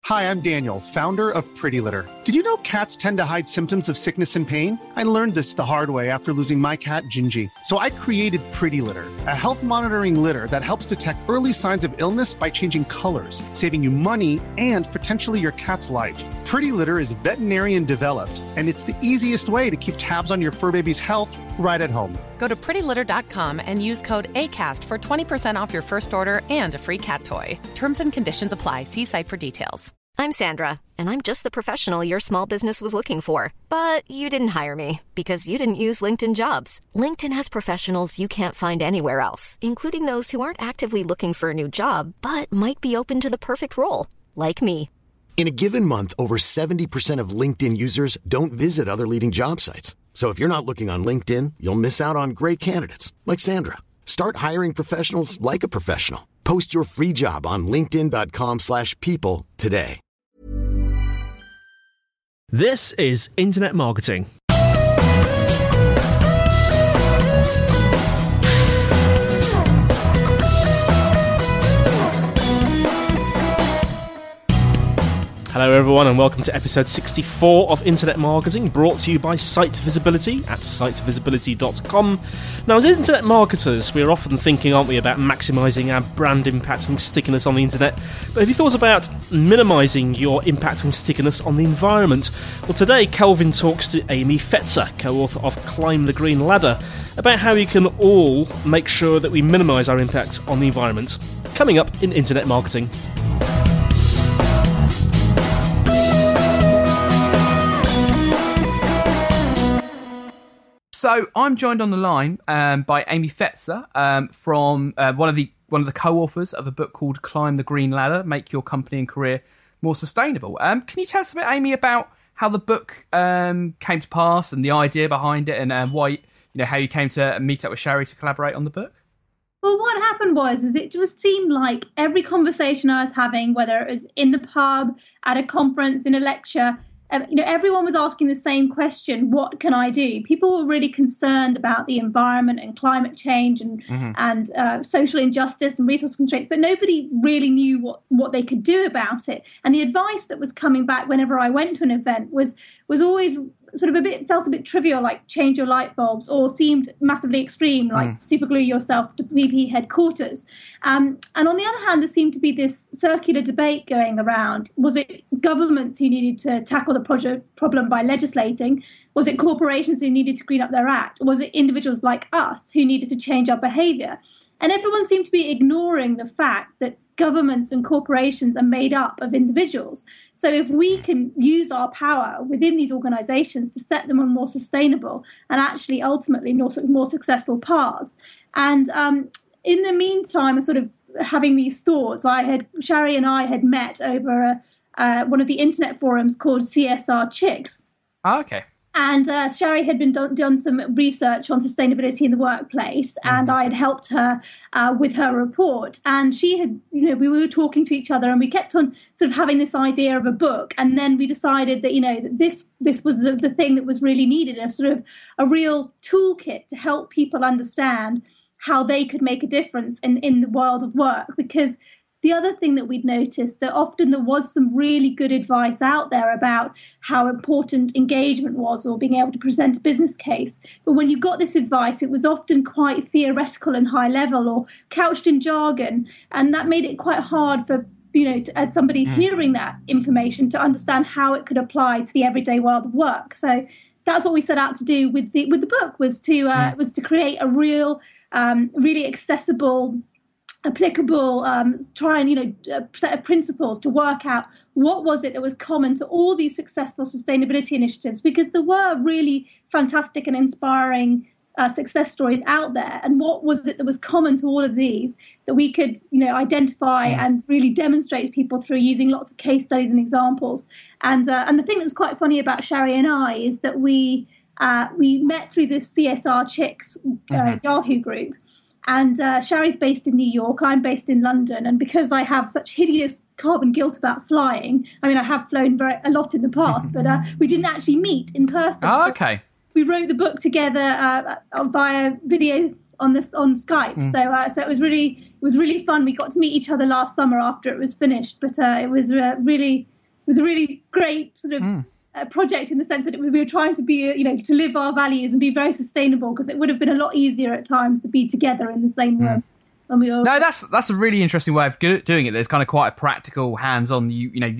Hi, I'm Daniel, founder of Pretty Litter. Did you know cats tend to hide symptoms of sickness and pain? I learned this the hard way after losing my cat, Gingy. So I created Pretty Litter, a health monitoring litter that helps detect early signs of illness by changing colors, saving you money and potentially your cat's life. Pretty Litter is veterinarian developed, and it's the easiest way to keep tabs on your fur baby's health right at home. Go to prettylitter.com and use code ACAST for 20% off your first order and a free cat toy. Terms and conditions apply. See site for details. I'm Sandra, and I'm just the professional your small business was looking for. But you didn't hire me because you didn't use LinkedIn Jobs. LinkedIn has professionals you can't find anywhere else, including those who aren't actively looking for a new job, but might be open to the perfect role, like me. In a given month, over 70% of LinkedIn users don't visit other leading job sites. So if you're not looking on LinkedIn, you'll miss out on great candidates like Sandra. Start hiring professionals like a professional. Post your free job on linkedin.com/people today. This is Internet Marketing. Hello everyone and welcome to episode 64 of Internet Marketing, brought to you by Site Visibility at sitevisibility.com. Now, as internet marketers, we're often thinking, aren't we, about maximising our brand impact and stickiness on the internet. But have you thought about minimising your impact and stickiness on the environment? Well, today Kelvin talks to Amy Fetzer, co-author of Climb the Green Ladder, about how you can all make sure that we minimise our impact on the environment. Coming up in Internet Marketing. So I'm joined on the line by Amy Fetzer from one of the co-authors of a book called Climb the Green Ladder: Make Your Company and Career More Sustainable. Can you tell us a bit, Amy, about how the book came to pass and the idea behind it, and why, how you came to meet up with Shari to collaborate on the book? Well, what happened was it just seemed like every conversation I was having, whether it was in the pub, at a conference, in a lecture, everyone was asking the same question: what can I do? People were really concerned about the environment and climate change and social injustice and resource constraints, but nobody really knew what they could do about it. And the advice that was coming back whenever I went to an event was always sort of felt a bit trivial, like change your light bulbs, or seemed massively extreme, like super glue yourself to BP headquarters. And on the other hand, there seemed to be this circular debate going around. Was it governments who needed to tackle the problem by legislating? Was it corporations who needed to green up their act? Or was it individuals like us who needed to change our behaviour? And everyone seemed to be ignoring the fact that governments and corporations are made up of individuals. So if we can use our power within these organizations to set them on more sustainable and actually ultimately more successful paths. And in the meantime, sort of having these thoughts, Shari and I had met over one of the internet forums called CSR Chicks. Oh, okay. And Shari had been done some research on sustainability in the workplace, and I had helped her with her report. And she had, we were talking to each other, and we kept on sort of having this idea of a book. And then we decided that, that this was the thing that was really needed, a sort of a real toolkit to help people understand how they could make a difference in the world of work. Because the other thing that we'd noticed, that often there was some really good advice out there about how important engagement was, or being able to present a business case. But when you got this advice, it was often quite theoretical and high level, or couched in jargon. And that made it quite hard for, as somebody hearing that information, to understand how it could apply to the everyday world of work. So that's what we set out to do with the book, was to create a real, really accessible, applicable, try and set of principles to work out what was it that was common to all these successful sustainability initiatives, because there were really fantastic and inspiring success stories out there, and what was it that was common to all of these that we could identify and really demonstrate to people through using lots of case studies and examples. And the thing that's quite funny about Shari and I is that we met through this CSR Chicks Yahoo group. And Shari's based in New York, I'm based in London. And because I have such hideous carbon guilt about flying, I have flown a lot in the past, but we didn't actually meet in person. Oh, okay. So we wrote the book together via video on Skype. So it was really fun. We got to meet each other last summer after it was finished, but it was really was a really great sort of project in the sense that we were trying to be, to live our values and be very sustainable, because it would have been a lot easier at times to be together in the same room. When we were... No, that's a really interesting way of doing it. There's kind of quite a practical, hands-on.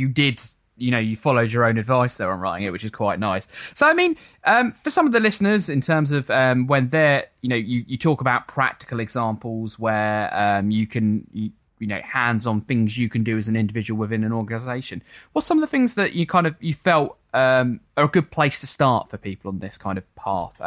You followed your own advice there on writing it, which is quite nice. So, I mean, for some of the listeners, in terms of when they're, you talk about practical examples where you can, hands-on things you can do as an individual within an organisation. What's some of the things that you felt are a good place to start for people on this kind of path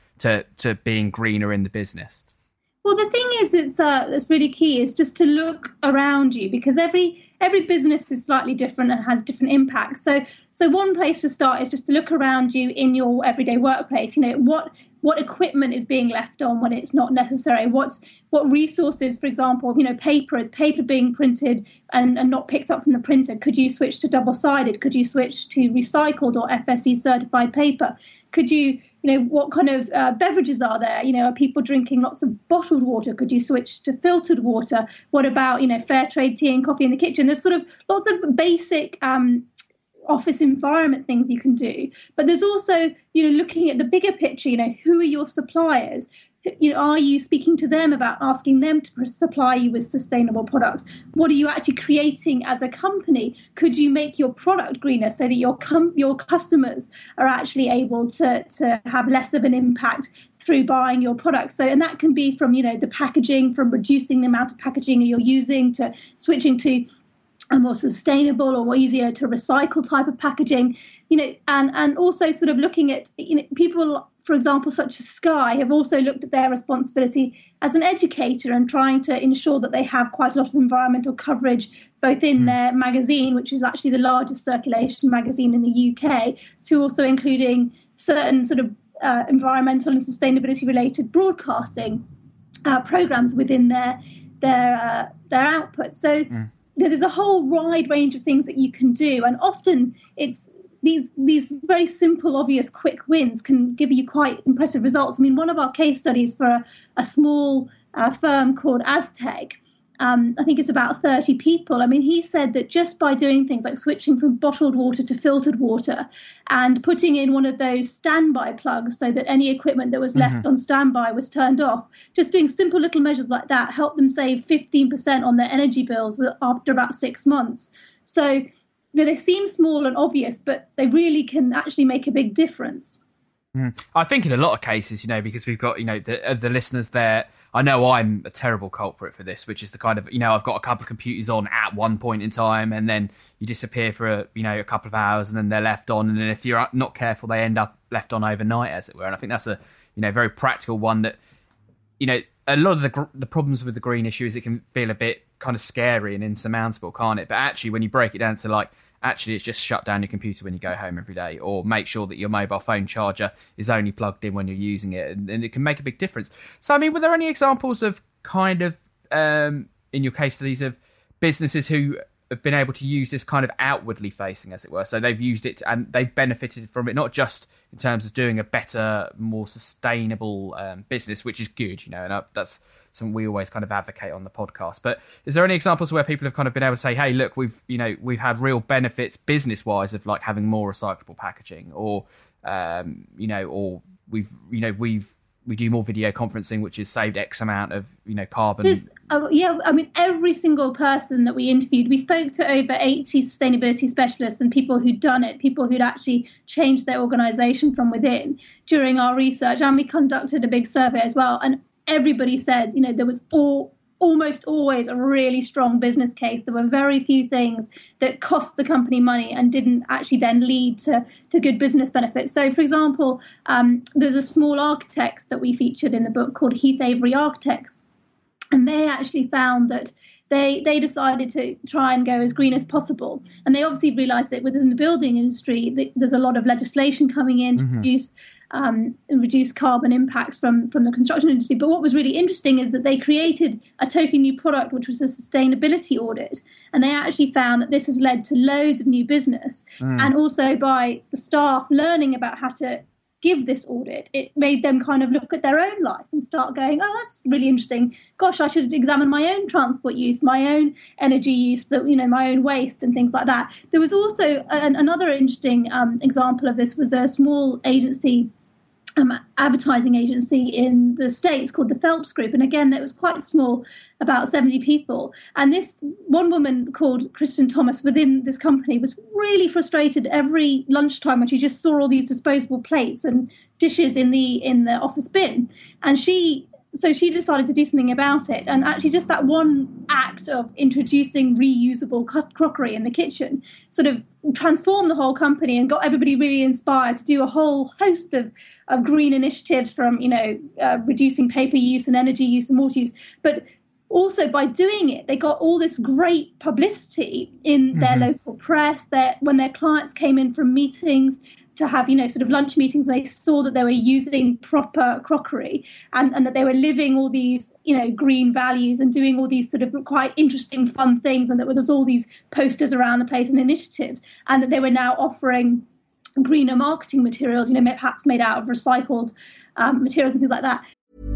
to being greener in the business? Well, the thing is, that's really key is just to look around you, because every business is slightly different and has different impacts. So one place to start is just to look around you in your everyday workplace. What equipment is being left on when it's not necessary? What resources, for example, paper being printed and not picked up from the printer. Could you switch to double-sided? Could you switch to recycled or FSC certified paper? Could you, what kind of beverages are there? Are people drinking lots of bottled water? Could you switch to filtered water? What about, fair trade tea and coffee in the kitchen? There's sort of lots of basic office environment things you can do. But there's also, looking at the bigger picture, who are your suppliers? Are you speaking to them about asking them to supply you with sustainable products? What are you actually creating as a company? Could you make your product greener so that your customers are actually able to have less of an impact through buying your products? So, and that can be from, the packaging, from reducing the amount of packaging you're using to switching to a more sustainable or easier to recycle type of packaging, and also sort of looking at, people, for example, such as Sky, have also looked at their responsibility as an educator and trying to ensure that they have quite a lot of environmental coverage, both in their magazine, which is actually the largest circulation magazine in the UK, to also including certain sort of environmental and sustainability related broadcasting programs within their output. So there's a whole wide range of things that you can do, and often it's these very simple, obvious, quick wins can give you quite impressive results. I mean, one of our case studies for a small firm called Aztec, I think it's about 30 people. I mean, he said that just by doing things like switching from bottled water to filtered water and putting in one of those standby plugs so that any equipment that was left on standby was turned off, just doing simple little measures like that helped them save 15% on their energy bills after about 6 months. So, they seem small and obvious, but they really can actually make a big difference. I think in a lot of cases, because we've got, the listeners there, I know I'm a terrible culprit for this, which is the kind of, I've got a couple of computers on at one point in time, and then you disappear for, a couple of hours, and then they're left on. And then if you're not careful, they end up left on overnight, as it were. And I think that's a, very practical one that, a lot of the problems with the green issue is it can feel a bit kind of scary and insurmountable, can't it? But actually, when you break it down to actually it's just shut down your computer when you go home every day, or make sure that your mobile phone charger is only plugged in when you're using it, and it can make a big difference. So, I mean, were there any examples of kind of, in your case studies, of businesses who have been able to use this kind of outwardly facing, as it were? So they've used it and they've benefited from it, not just in terms of doing a better, more sustainable business, which is good, and that's something we always kind of advocate on the podcast. But is there any examples where people have kind of been able to say, hey, look, we've had real benefits business wise of having more recyclable packaging, or or we do more video conferencing, which has saved X amount of carbon. I mean, every single person that we interviewed, we spoke to over 80 sustainability specialists and people who'd done it, people who'd actually changed their organisation from within during our research, and we conducted a big survey as well. And everybody said, there was almost always a really strong business case. There were very few things that cost the company money and didn't actually then lead to good business benefits. So, for example, there's a small architects that we featured in the book called Heath Avery Architects. And they actually found that they decided to try and go as green as possible. And they obviously realised that within the building industry, there's a lot of legislation coming in to reduce carbon impacts from the construction industry. But what was really interesting is that they created a totally new product, which was a sustainability audit. And they actually found that this has led to loads of new business. And also by the staff learning about how to give this audit, it made them kind of look at their own life and start going, oh, that's really interesting. Gosh, I should examine my own transport use, my own energy use, my own waste and things like that. There was also another interesting example of this was a small agency, advertising agency in the States called the Phelps Group. And again, it was quite small, about 70 people. And this one woman called Kristen Thomas within this company was really frustrated every lunchtime when she just saw all these disposable plates and dishes in the office bin. And so she decided to do something about it. And actually just that one act of introducing reusable crockery in the kitchen sort of transformed the whole company and got everybody really inspired to do a whole host of green initiatives from, reducing paper use and energy use and water use. But also by doing it, they got all this great publicity in their local press, when their clients came in from meetings to have, sort of lunch meetings, they saw that they were using proper crockery and that they were living all these, green values and doing all these sort of quite interesting, fun things. And that there was all these posters around the place and initiatives, and that they were now offering greener marketing materials, perhaps made out of recycled materials and things like that.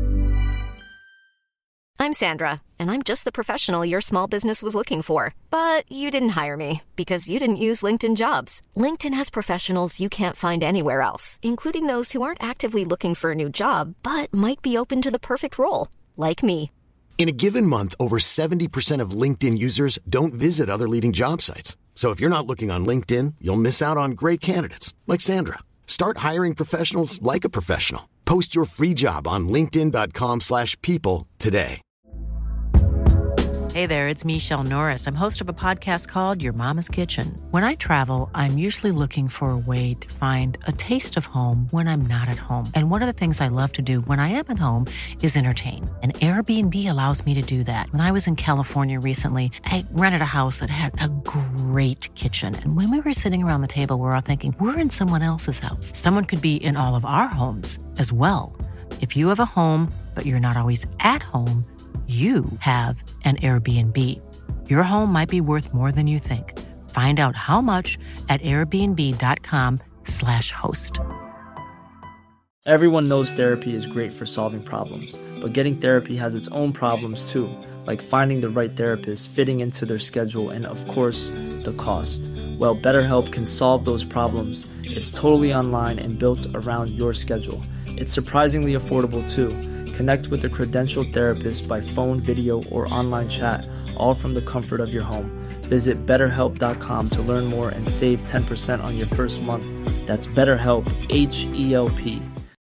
I'm Sandra, and I'm just the professional your small business was looking for. But you didn't hire me because you didn't use LinkedIn Jobs. LinkedIn has professionals you can't find anywhere else, including those who aren't actively looking for a new job, but might be open to the perfect role, like me. In a given month, over 70% of LinkedIn users don't visit other leading job sites. So if you're not looking on LinkedIn, you'll miss out on great candidates like Sandra. Start hiring professionals like a professional. Post your free job on linkedin.com/people today. Hey there, it's Michelle Norris. I'm host of a podcast called Your Mama's Kitchen. When I travel, I'm usually looking for a way to find a taste of home when I'm not at home. And one of the things I love to do when I am at home is entertain. And Airbnb allows me to do that. When I was in California recently, I rented a house that had a great kitchen. And when we were sitting around the table, we're all thinking, we're in someone else's house. Someone could be in all of our homes as well. If you have a home, but you're not always at home, you have an Airbnb. Your home might be worth more than you think. Find out how much at airbnb.com/host. Everyone knows therapy is great for solving problems, but getting therapy has its own problems too, like finding the right therapist, fitting into their schedule, and of course, the cost. Well, BetterHelp can solve those problems. It's totally online and built around your schedule. It's surprisingly affordable too. Connect with a credentialed therapist by phone, video, or online chat, all from the comfort of your home. Visit BetterHelp.com to learn more and save 10% on your first month. That's BetterHelp, H-E-L-P.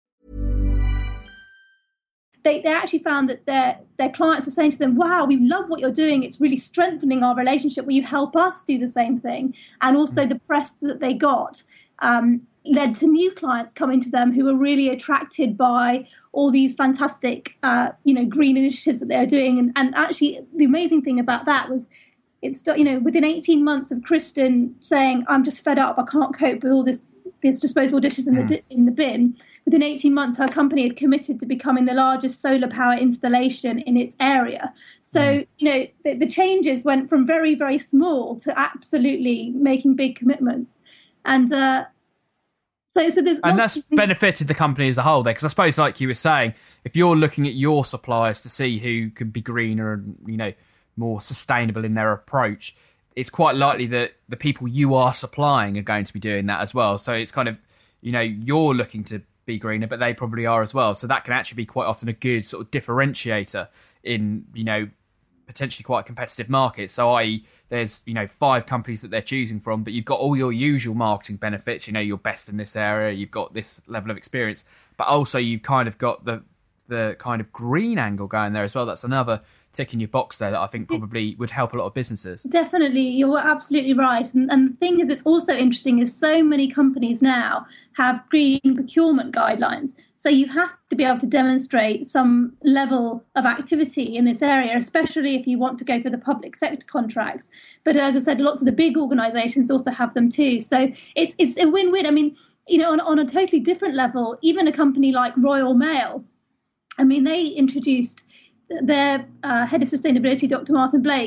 They actually found that their clients were saying to them, wow, we love what you're doing. It's really strengthening our relationship. Will you help us do the same thing? And also the press that they got led to new clients coming to them who were really attracted by all these fantastic, green initiatives that they're doing. And actually, the amazing thing about that was within 18 months of Kristen saying, I'm just fed up, I can't cope with all these disposable dishes in the bin. Within 18 months, her company had committed to becoming the largest solar power installation in its area. So, the changes went from very, very small to absolutely making big commitments. And So that's benefited the company as a whole there, because I suppose, like you were saying, if you're looking at your suppliers to see who can be greener and more sustainable in their approach, it's quite likely that the people you are supplying are going to be doing that as well. So it's kind of, you're looking to be greener, but they probably are as well. So that can actually be quite often a good sort of differentiator in potentially quite a competitive market. So i.e. there's 5 companies that they're choosing from, but you've got all your usual marketing benefits. You're best in this area, you've got this level of experience, but also you've kind of got the kind of green angle going there as well. That's another tick in your box there that I think probably would help a lot of businesses. Definitely, you're absolutely right. And the thing is, it's also interesting is so many companies now have green procurement guidelines. So you have to be able to demonstrate some level of activity in this area, especially if you want to go for the public sector contracts. But as I said, lots of the big organisations also have them too. So it's a win-win. I mean, on a totally different level, even a company like Royal Mail, they introduced their head of sustainability, Dr. Martin Blake,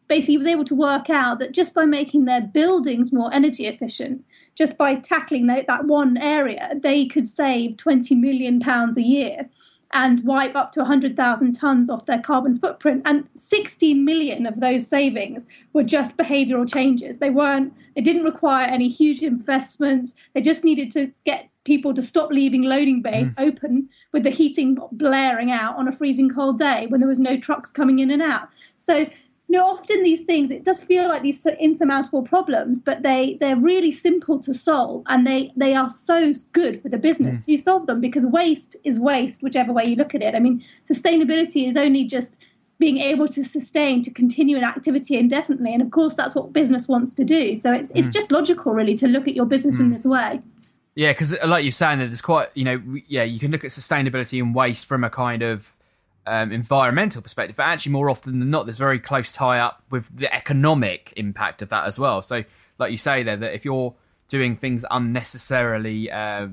basically he was able to work out that just by making their buildings more energy efficient, just by tackling that one area, they could save £20 million a year and wipe up to 100,000 tonnes off their carbon footprint. And 16 million of those savings were just behavioural changes. They didn't require any huge investments. They just needed to get people to stop leaving loading bays open with the heating blaring out on a freezing cold day when there was no trucks coming in and out. So, often these things, it does feel like these insurmountable problems, but they're really simple to solve, and they are so good for the business to solve them, because waste is waste, whichever way you look at it. I mean, sustainability is only just being able to continue an activity indefinitely, and of course that's what business wants to do. So it's just logical, really, to look at your business in this way. Yeah, because like you're saying, that there's quite, you can look at sustainability and waste from a kind of environmental perspective, but actually more often than not, there's very close tie up with the economic impact of that as well. So, like you say there, that if you're doing things unnecessarily,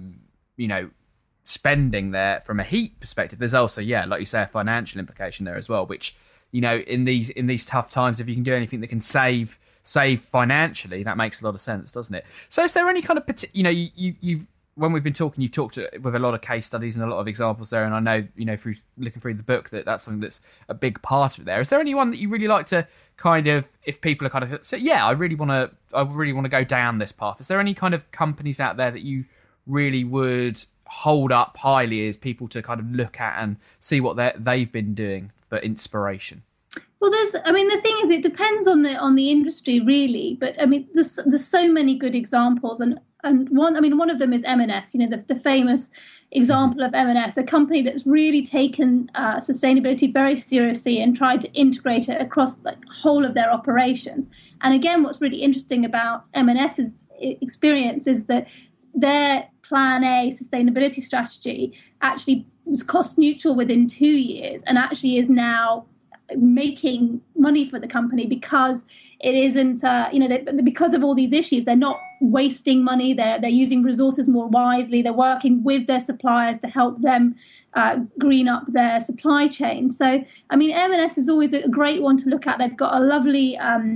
spending there from a heat perspective, there's also, like you say, a financial implication there as well. Which, in these tough times, if you can do anything that can save financially, that makes a lot of sense, doesn't it? So, is there any kind of you when we've been talking, you've talked with a lot of case studies and a lot of examples there, and I know, through looking through the book, that's something that's a big part of it there. Is there anyone that you really like to kind of, if people are kind of, so I really want to go down this path? Is there any kind of companies out there that you really would hold up highly as people to kind of look at and see what they've been doing for inspiration? Well, the thing is, it depends on the industry, really. But I mean, there's so many good examples, and one of them is M&S. The famous example of M&S, a company that's really taken sustainability very seriously and tried to integrate it across the whole of their operations. And again, what's really interesting about M&S's experience is that their Plan A sustainability strategy actually was cost neutral within 2 years, and actually is now making money for the company, because it isn't, because of all these issues, they're not wasting money. They're using resources more wisely. They're working with their suppliers to help them green up their supply chain. So, I mean, M&S is always a great one to look at. They've got a lovely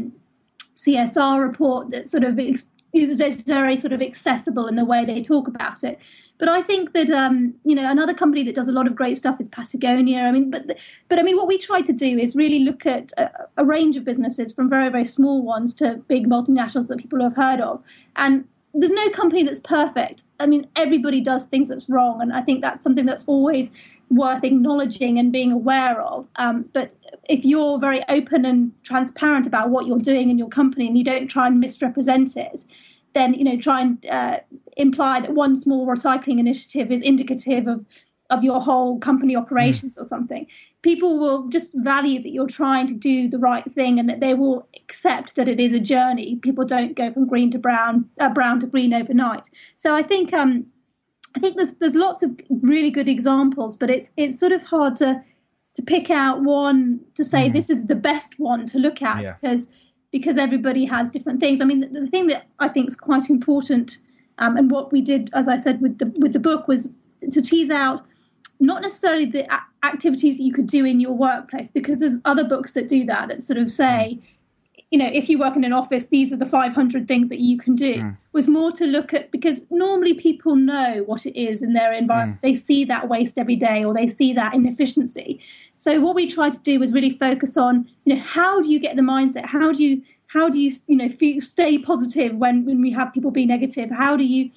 CSR report that sort of is very sort of accessible in the way they talk about it. But I think that, another company that does a lot of great stuff is Patagonia. I mean, but what we try to do is really look at a range of businesses, from very, very small ones to big multinationals that people have heard of. And there's no company that's perfect. I mean, everybody does things that's wrong. And I think that's something that's always worth acknowledging and being aware of. But if you're very open and transparent about what you're doing in your company, and you don't try and misrepresent it, then, try and imply that one small recycling initiative is indicative of your whole company operations or something. People will just value that you're trying to do the right thing, and that they will accept that it is a journey. People don't go from green to brown to green overnight. So I think there's lots of really good examples, but it's sort of hard to pick out one to say this is the best one to look at, because everybody has different things. I mean, the thing that I think is quite important, and what we did, as I said, with the book, was to tease out not necessarily the activities that you could do in your workplace, because there's other books that do that sort of say, if you work in an office, these are the 500 things that you can do. Was more to look at, because normally people know what it is in their environment. They see that waste every day, or they see that inefficiency. So what we try to do is really focus on, how do you get the mindset? How do you stay positive when we have people be negative? How do you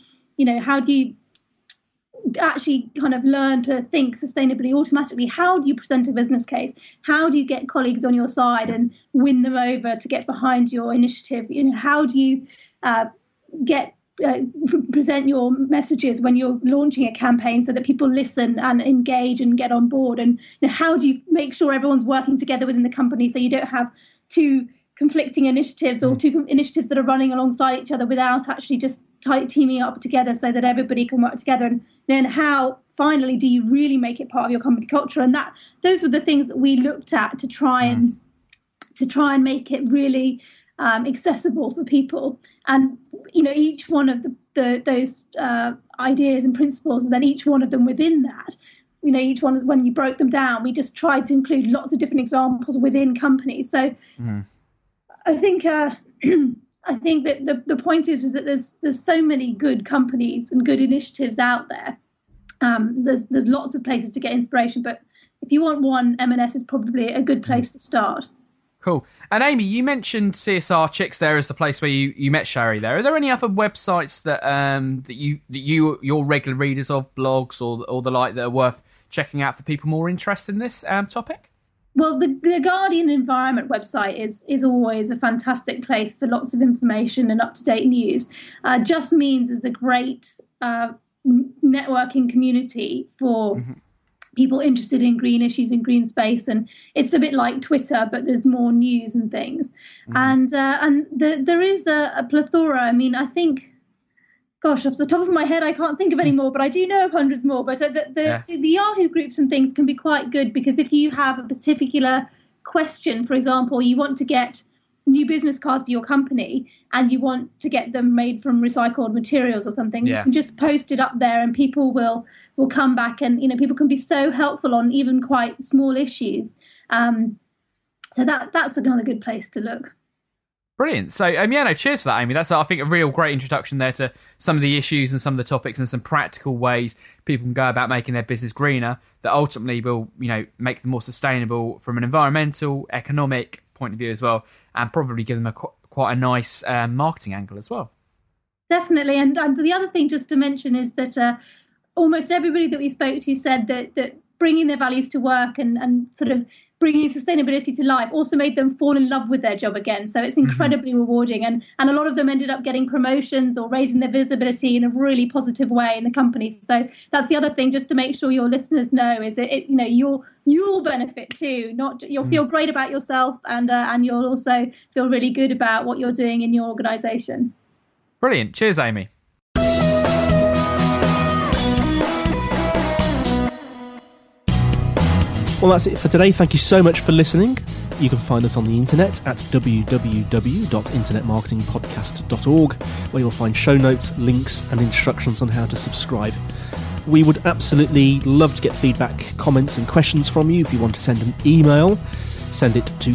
actually kind of learn to think sustainably automatically? How do you present a business case? How do you get colleagues on your side and win them over to get behind your initiative? How do you present your messages when you're launching a campaign so that people listen and engage and get on board? And how do you make sure everyone's working together within the company, so you don't have two conflicting initiatives or two initiatives that are running alongside each other without actually just teaming up together, so that everybody can work together? And then how finally do you really make it part of your company culture? And those were the things that we looked at to try and make it really accessible for people. And each one of those ideas and principles, and then each one of them within that, each one, when you broke them down, we just tried to include lots of different examples within companies. So I think I think that the point is that there's so many good companies and good initiatives out there. There's lots of places to get inspiration, but if you want one, M&S is probably a good place to start. Cool. And Amy, you mentioned CSR Chicks there as the place where you met Shari there. Are there any other websites that you're regular readers of, blogs or the like, that are worth checking out for people more interested in this topic? Well, the Guardian Environment website is always a fantastic place for lots of information and up-to-date news. Just Means is a great networking community for people interested in green issues and green space, and it's a bit like Twitter, but there's more news and things. And there is a plethora. I mean, I think, gosh, off the top of my head, I can't think of any more, but I do know of hundreds more. But the Yahoo groups and things can be quite good, because if you have a particular question, for example, you want to get new business cards for your company and you want to get them made from recycled materials or something, you can just post it up there and people will come back, and people can be so helpful on even quite small issues. So that's another good place to look. Brilliant. So, cheers for that, Amy. That's, I think, a real great introduction there to some of the issues and some of the topics and some practical ways people can go about making their business greener that ultimately will, make them more sustainable from an environmental, economic point of view as well, and probably give them quite a nice marketing angle as well. Definitely. And the other thing just to mention is that almost everybody that we spoke to said that bringing their values to work and sort of bringing sustainability to life also made them fall in love with their job again. So it's incredibly rewarding. And a lot of them ended up getting promotions or raising their visibility in a really positive way in the company. So that's the other thing, just to make sure your listeners know, is you'll benefit too. You'll feel great about yourself, and you'll also feel really good about what you're doing in your organisation. Brilliant. Cheers, Amy. Well, that's it for today. Thank you so much for listening. You can find us on the internet at www.internetmarketingpodcast.org, where you'll find show notes, links, and instructions on how to subscribe. We would absolutely love to get feedback, comments, and questions from you. If you want to send an email, send it to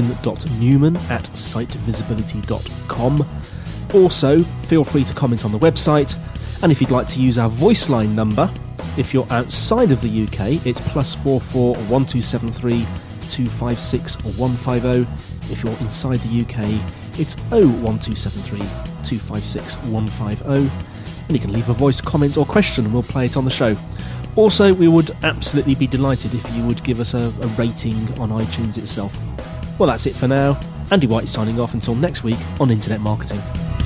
kelvin.newman@sitevisibility.com. Also, feel free to comment on the website, and if you'd like to use our voice line number, if you're outside of the UK, it's +44 1273 256 150. If you're inside the UK, it's 01273 256 150. And you can leave a voice comment or question and we'll play it on the show. Also, we would absolutely be delighted if you would give us a rating on iTunes itself. Well, that's it for now. Andy White signing off until next week on Internet Marketing.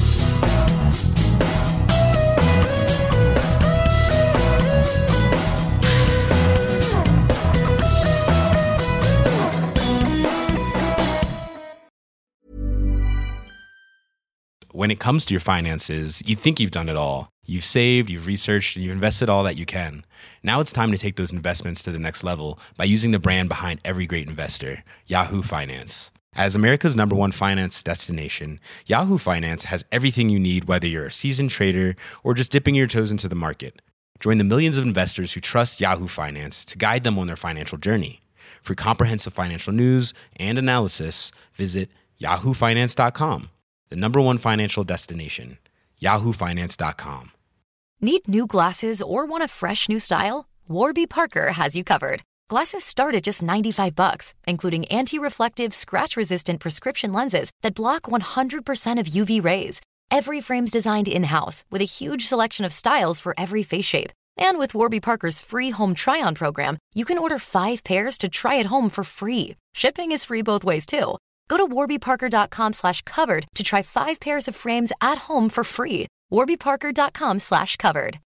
When it comes to your finances, you think you've done it all. You've saved, you've researched, and you've invested all that you can. Now it's time to take those investments to the next level by using the brand behind every great investor, Yahoo Finance. As America's #1 finance destination, Yahoo Finance has everything you need, whether you're a seasoned trader or just dipping your toes into the market. Join the millions of investors who trust Yahoo Finance to guide them on their financial journey. For comprehensive financial news and analysis, visit yahoofinance.com. The #1 financial destination, yahoofinance.com. Need new glasses or want a fresh new style? Warby Parker has you covered. Glasses start at just $95, including anti-reflective, scratch-resistant prescription lenses that block 100% of UV rays. Every frame's designed in-house with a huge selection of styles for every face shape. And with Warby Parker's free home try-on program, you can order 5 pairs to try at home for free. Shipping is free both ways, too. Go to warbyparker.com/covered to try 5 pairs of frames at home for free. warbyparker.com/covered.